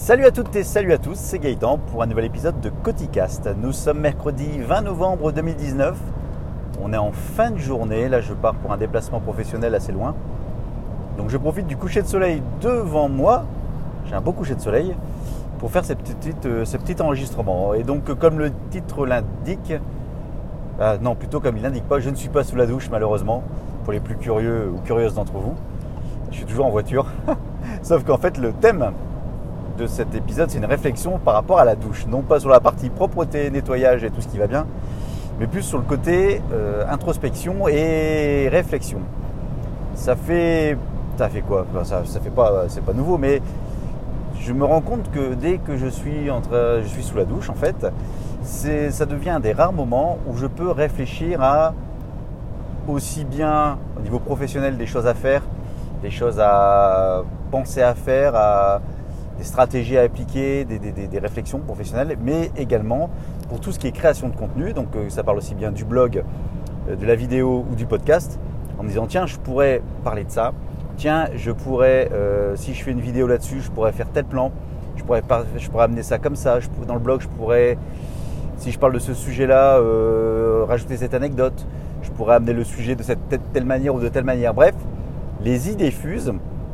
Salut à toutes et salut à tous, c'est Gaëtan pour un nouvel épisode de Coticast. Nous sommes mercredi 20 novembre 2019. On est en fin de journée, là je pars pour un déplacement professionnel assez loin. Donc je profite du coucher de soleil devant moi, j'ai un beau coucher de soleil, pour faire ce petit enregistrement. Et donc comme le titre l'indique, non plutôt comme il l'indique pas, je ne suis pas sous la douche malheureusement, pour les plus curieux ou curieuses d'entre vous. Je suis toujours en voiture, sauf qu'en fait le thème de cet épisode, c'est une réflexion par rapport à la douche. Non pas sur la partie propreté, nettoyage et tout ce qui va bien, mais plus sur le côté introspection et réflexion. Ça fait quoi ? Ça fait pas, c'est pas nouveau, mais je me rends compte que dès que je suis sous la douche, en fait, ça devient un des rares moments où je peux réfléchir à aussi bien au niveau professionnel des choses à faire, des choses à penser à faire, des stratégies à appliquer, des réflexions professionnelles, mais également pour tout ce qui est création de contenu. Donc ça parle aussi bien du blog, de la vidéo ou du podcast, en me disant tiens, je pourrais parler de ça, tiens, je pourrais, si je fais une vidéo là-dessus, je pourrais faire tel plan, je pourrais amener ça comme ça, dans le blog, je pourrais, si je parle de ce sujet-là, rajouter cette anecdote, je pourrais amener le sujet de telle manière ou de telle manière. Bref, les idées fusent.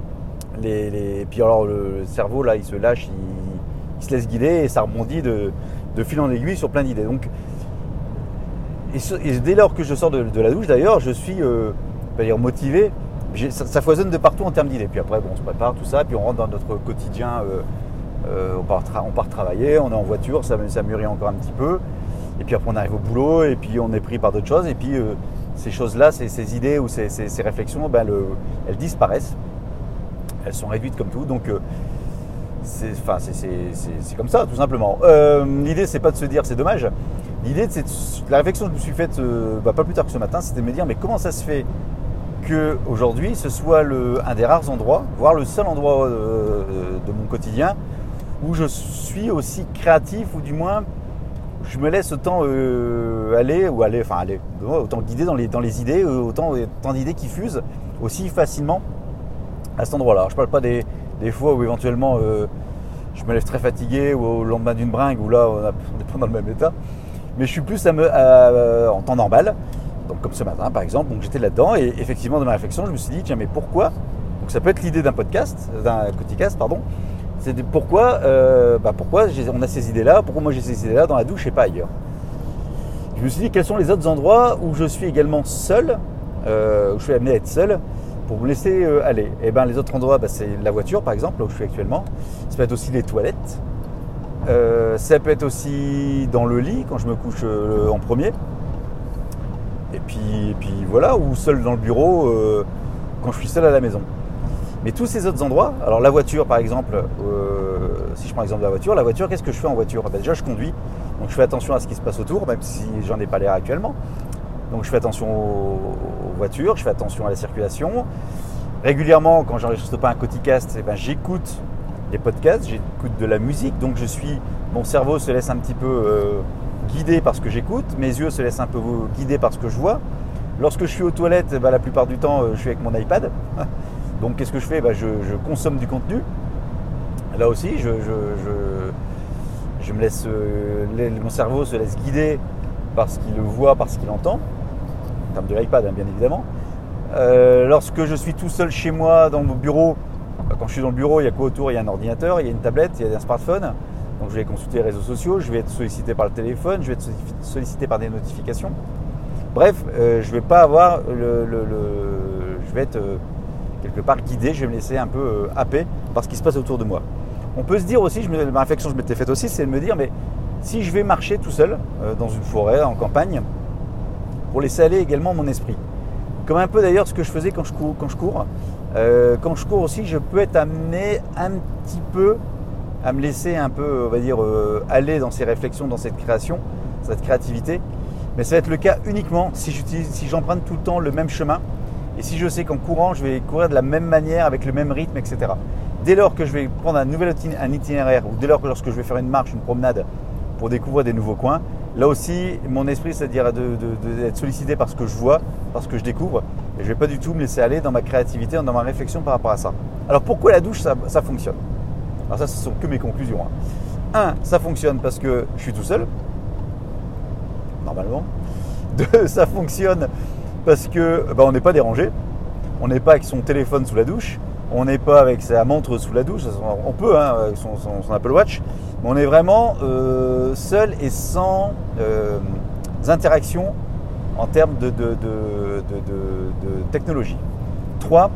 Puis alors le cerveau là il se lâche, il se laisse guider et ça rebondit de fil en aiguille sur plein d'idées. Donc, et dès lors que je sors de la douche d'ailleurs, je suis motivé. Ça foisonne de partout en termes d'idées. Puis après on se prépare tout ça, puis on rentre dans notre quotidien, on part travailler, on est en voiture, ça mûrit encore un petit peu. Et puis après on arrive au boulot et puis on est pris par d'autres choses. Et puis ces choses-là, ces idées ou ces réflexions, elles disparaissent. Elles sont réduites comme tout, donc c'est comme ça tout simplement. L'idée c'est pas de se dire c'est dommage. L'idée c'est la réflexion que je me suis faite pas plus tard que ce matin, c'était de me dire mais comment ça se fait que aujourd'hui ce soit un des rares endroits, voire le seul endroit de mon quotidien où je suis aussi créatif, ou du moins je me laisse autant autant guider dans les idées, autant d'idées qui fusent aussi facilement à cet endroit-là. Alors, je ne parle pas des fois où éventuellement je me lève très fatigué ou au lendemain d'une bringue où là on n'est pas dans le même état, mais je suis plus en temps normal, donc comme ce matin par exemple. Donc j'étais là-dedans et effectivement dans ma réflexion je me suis dit tiens mais pourquoi, donc ça peut être l'idée d'un Coticast pardon, c'est pourquoi on a ces idées-là, pourquoi moi j'ai ces idées-là dans la douche et pas ailleurs. Je me suis dit quels sont les autres endroits où je suis également seul, où je suis amené à être seul, pour me laisser aller. Et les autres endroits, c'est la voiture par exemple, là où je suis actuellement. Ça peut être aussi les toilettes. Ça peut être aussi dans le lit, quand je me couche en premier. Et puis voilà, ou seul dans le bureau, quand je suis seul à la maison. Mais tous ces autres endroits, alors la voiture par exemple, si je prends l'exemple de la voiture, qu'est-ce que je fais en voiture ? Déjà je conduis, donc je fais attention à ce qui se passe autour, même si j'en ai pas l'air actuellement. Donc je fais attention aux voitures, je fais attention à la circulation. Régulièrement, quand j'enregistre pas un Coticast, j'écoute des podcasts, j'écoute de la musique. Donc mon cerveau se laisse un petit peu guider par ce que j'écoute, mes yeux se laissent un peu guider par ce que je vois. Lorsque je suis aux toilettes, la plupart du temps, je suis avec mon iPad. Donc qu'est-ce que je fais ? Je consomme du contenu. Là aussi, je me laisse, mon cerveau se laisse guider par ce qu'il voit, par ce qu'il entend. En termes de l'iPad, bien évidemment. Lorsque je suis tout seul chez moi dans mon bureau, quand je suis dans le bureau, il y a quoi autour ? Il y a un ordinateur, il y a une tablette, il y a un smartphone. Donc je vais consulter les réseaux sociaux, je vais être sollicité par le téléphone, je vais être sollicité par des notifications. Bref, je vais pas avoir je vais être quelque part guidé, je vais me laisser un peu happer par ce qui se passe autour de moi. On peut se dire aussi, ma réflexion que je m'étais faite aussi, c'est de me dire mais si je vais marcher tout seul dans une forêt, en campagne, pour laisser aller également mon esprit. Comme un peu d'ailleurs ce que je faisais quand je cours. Quand je cours aussi, je peux être amené un petit peu à me laisser un peu, on va dire, aller dans ces réflexions, dans cette création, cette créativité. Mais ça va être le cas uniquement si j'emprunte tout le temps le même chemin et si je sais qu'en courant, je vais courir de la même manière, avec le même rythme, etc. Dès lors que je vais prendre un itinéraire, ou dès lors que lorsque je vais faire une marche, une promenade pour découvrir des nouveaux coins, là aussi, mon esprit, c'est-à-dire d'être sollicité par ce que je vois, par ce que je découvre. Et je ne vais pas du tout me laisser aller dans ma créativité, dans ma réflexion par rapport à ça. Alors pourquoi la douche, ça fonctionne ? Alors ça, ce sont que mes conclusions. Un, ça fonctionne parce que je suis tout seul, normalement. Deux, ça fonctionne parce que on n'est pas dérangé. On n'est pas avec son téléphone sous la douche. On n'est pas avec sa montre sous la douche. On peut, avec son Apple Watch. Mais on est vraiment seul et sans interaction en termes de technologie. 3.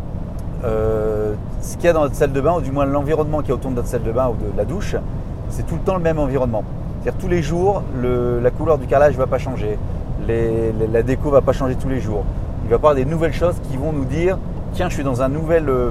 Ce qu'il y a dans notre salle de bain, ou du moins l'environnement qu'il y a autour de notre salle de bain ou de la douche, c'est tout le temps le même environnement. C'est-à-dire tous les jours, la couleur du carrelage ne va pas changer, la déco ne va pas changer tous les jours. Il va y avoir des nouvelles choses qui vont nous dire tiens, je suis dans une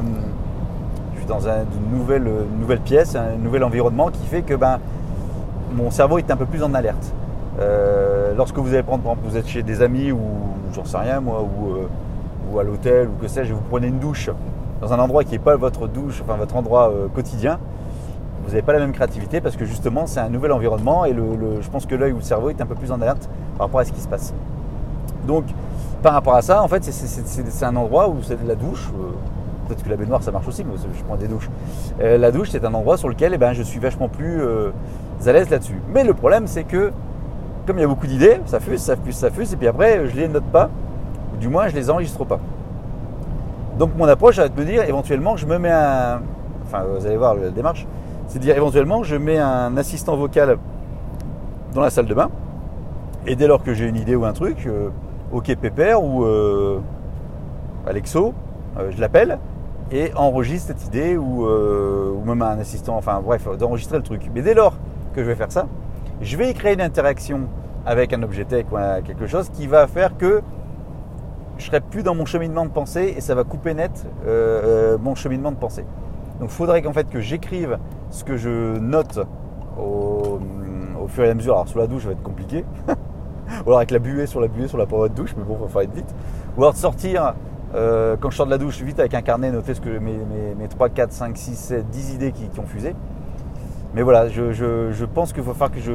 nouvelle pièce, un nouvel environnement qui fait que mon cerveau est un peu plus en alerte. Lorsque vous allez prendre, par exemple, vous êtes chez des amis ou j'en sais rien moi, ou à l'hôtel ou que sais-je, vous prenez une douche dans un endroit qui n'est pas votre douche, enfin votre endroit quotidien, vous n'avez pas la même créativité parce que justement c'est un nouvel environnement et je pense que l'œil ou le cerveau est un peu plus en alerte par rapport à ce qui se passe. Donc par rapport à ça, en fait, c'est un endroit où c'est de la douche. Peut-être que la baignoire ça marche aussi, mais je prends des douches. La douche, c'est un endroit sur lequel je suis vachement plus à l'aise là-dessus. Mais le problème, c'est que comme il y a beaucoup d'idées, ça fuse, et puis après, je les note pas, ou du moins, je les enregistre pas. Donc mon approche, ça va être de me dire, éventuellement, je me mets vous allez voir la démarche, c'est de dire éventuellement, je mets un assistant vocal dans la salle de bain, et dès lors que j'ai une idée ou un truc, OK Pépère ou Alexo, je l'appelle et enregistre cette idée ou même un assistant, d'enregistrer le truc. Mais dès lors que je vais faire ça, je vais créer une interaction avec un objet tech ou quelque chose qui va faire que je serai plus dans mon cheminement de pensée et ça va couper net mon cheminement de pensée. Donc il faudrait qu'en fait que j'écrive ce que je note au fur et à mesure. Alors sous la douche, ça va être compliqué. Ou alors avec la buée sur la paroi de douche, mais bon, il va falloir être vite. Ou alors de sortir, quand je sors de la douche, vite avec un carnet, noter ce que mes 3, 4, 5, 6, 7, 10 idées qui ont fusé. Mais voilà, je pense qu'il va falloir que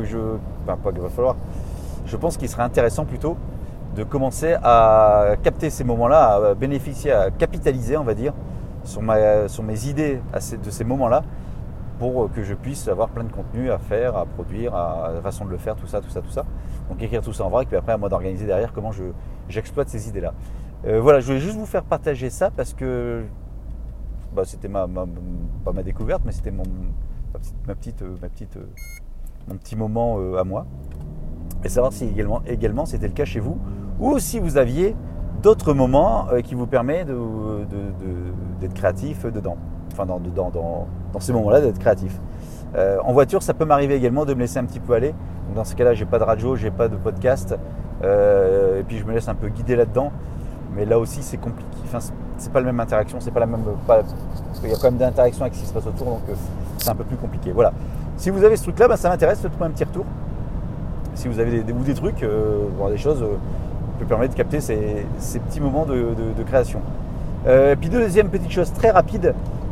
je pense qu'il serait intéressant plutôt de commencer à capter ces moments-là, à bénéficier, à capitaliser, on va dire, sur mes idées de ces moments-là, pour que je puisse avoir plein de contenu à faire, à produire, la façon de le faire, tout ça. Donc écrire tout ça en vrac, puis après à moi d'organiser derrière comment j'exploite ces idées-là. Voilà, je voulais juste vous faire partager ça parce que c'était pas ma découverte, mais c'était mon petit moment à moi. Et savoir si également c'était le cas chez vous, ou si vous aviez d'autres moments qui vous permettent d'être créatif dedans. Enfin, dans ces moments-là, d'être créatif. En voiture, ça peut m'arriver également de me laisser un petit peu aller. Donc, dans ce cas-là, j'ai pas de radio, j'ai pas de podcast, et puis je me laisse un peu guider là-dedans. Mais là aussi, c'est compliqué. Enfin, c'est pas la même interaction, c'est pas la même. Parce qu'il y a quand même d'interaction avec ce qui se passe autour, donc c'est un peu plus compliqué. Voilà. Si vous avez ce truc-là, ça m'intéresse. Faites-moi un petit retour. Si vous avez des trucs, des choses qui peuvent permettre de capter ces petits moments de création. Puis deuxième petite chose très rapide,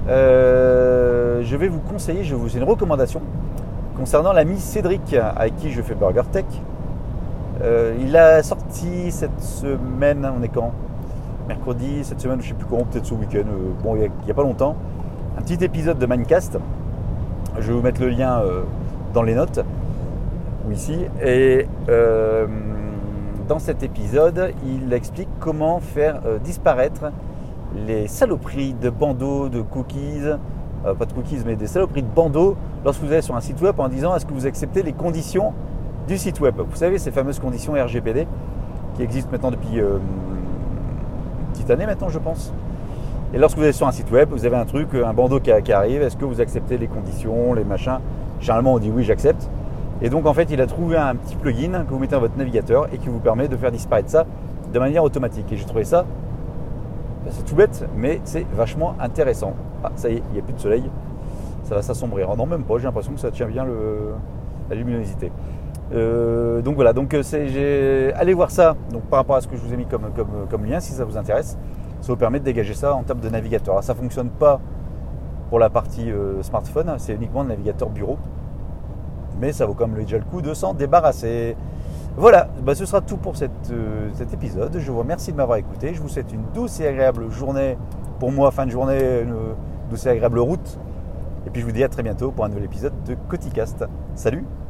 je vais vous conseiller, c'est une recommandation concernant l'ami Cédric avec qui je fais Burger Tech. Il a sorti cette semaine, on est quand ? Mercredi, cette semaine, je ne sais plus quand, peut-être ce week-end, il n'y a pas longtemps, un petit épisode de Mindcast. Je vais vous mettre le lien dans les notes, ou ici. Et dans cet épisode, il explique comment faire disparaître les saloperies de bandeaux, de cookies, pas de cookies, mais des saloperies de bandeaux lorsque vous allez sur un site web en disant est-ce que vous acceptez les conditions du site web. Vous savez, ces fameuses conditions RGPD qui existent maintenant depuis une petite année maintenant, je pense. Et lorsque vous allez sur un site web, vous avez un truc, un bandeau qui arrive, est-ce que vous acceptez les conditions, les machins? Généralement, on dit oui, j'accepte. Et donc, en fait, il a trouvé un petit plugin que vous mettez dans votre navigateur et qui vous permet de faire disparaître ça de manière automatique. Et j'ai trouvé ça, c'est tout bête, mais c'est vachement intéressant. Ah, ça y est, il n'y a plus de soleil, ça va s'assombrir. Oh non, même pas, j'ai l'impression que ça tient bien la luminosité. Donc voilà, allez voir ça. Donc par rapport à ce que je vous ai mis comme lien, si ça vous intéresse, ça vous permet de dégager ça en termes de navigateur. Alors, ça ne fonctionne pas pour la partie smartphone, c'est uniquement le navigateur bureau, mais ça vaut quand même déjà le coup de s'en débarrasser. Voilà, ce sera tout pour cet épisode. Je vous remercie de m'avoir écouté. Je vous souhaite une douce et agréable journée. Pour moi, fin de journée, une douce et agréable route Et puis je vous dis à très bientôt pour un nouvel épisode de Coticast. Salut!